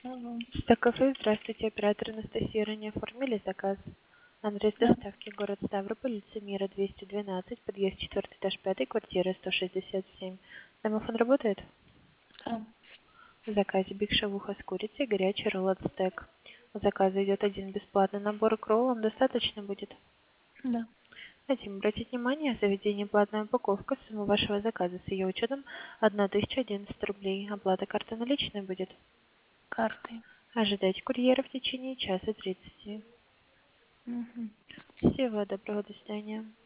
Алло. Стак кафе, здравствуйте, оператор Анастасия, ранее оформили заказ. Адрес Да, доставки город Ставрополь, улица Мира, 212, подъезд 4 этаж 5, квартира 167. Домофон работает? да, В заказе биг шавуха с курицей, горячий ролл от стек. У заказа идет один бесплатный набор к роллам, достаточно будет? да. Хотим обратить внимание, заведение платная упаковка, сумма вашего заказа с ее учетом 1011 рублей. Оплата карты наличной будет. Картой. Ожидайте курьера в течение часа 30. Мгм. Всего доброго, до свидания.